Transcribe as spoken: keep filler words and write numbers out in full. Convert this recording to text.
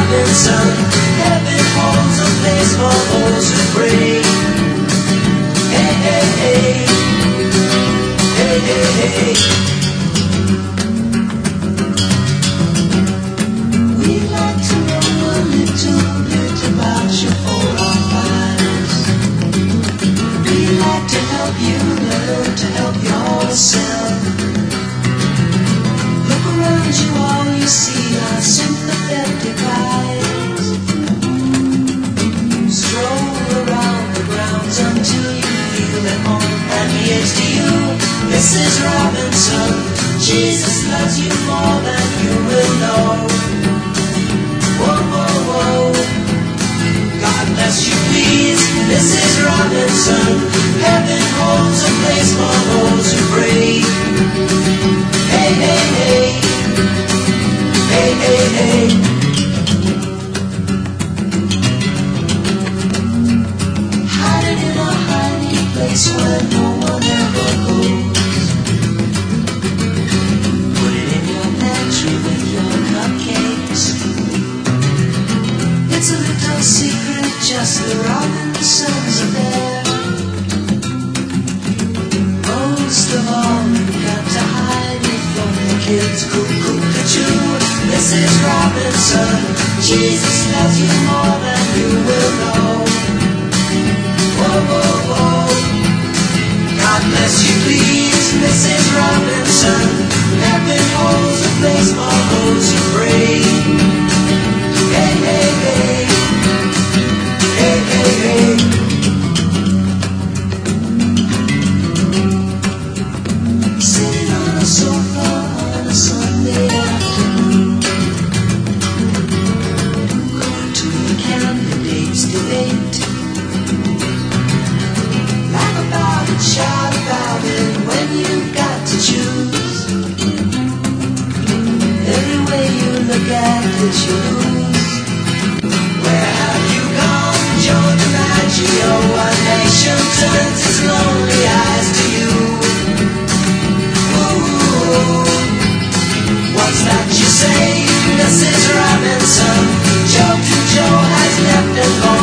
Robinson. Heaven holds a place for those who pray. Hey, hey, hey. Hey, hey, hey. We'd like to know a little bit about you for our lives. We'd like to help you learn to help yourself. Look around you, all you see are sympathetic eyes. Stroll around the grounds until you feel at home. And here's to you, Missus Robinson. Jesus loves you more than you will know. Whoa, whoa, whoa. God bless you, please, Missus Robinson. Heaven holds a place for those who pray. Hey, hey, hey. Hey, hey, hey. Hiding in a hiding place where no one ever goes. Put it in your pantry with your cupcakes. It's a little secret, just the Robinsons are there. Most of all, you've got to hide it from the kids. Cuckoo-cuckoo-choo, Missus Robinson. Jesus loves you more than you will know. Whoa, whoa, whoa. God bless you, please, Missus Robinson. Heaven holds a place for those who pray. Hey, hey, hey. Hey, hey, hey. Sitting on a sofa on a Sunday afternoon, going to a candidate's debate. Laugh about it, shout about it when you've got to choose. Every way you look at it, you lose. Where have you gone, Joe DiMaggio? What nation turns its lonely eyes to you? Ooh, what's that you say, Missus Robinson? Joe to Joe has left and gone.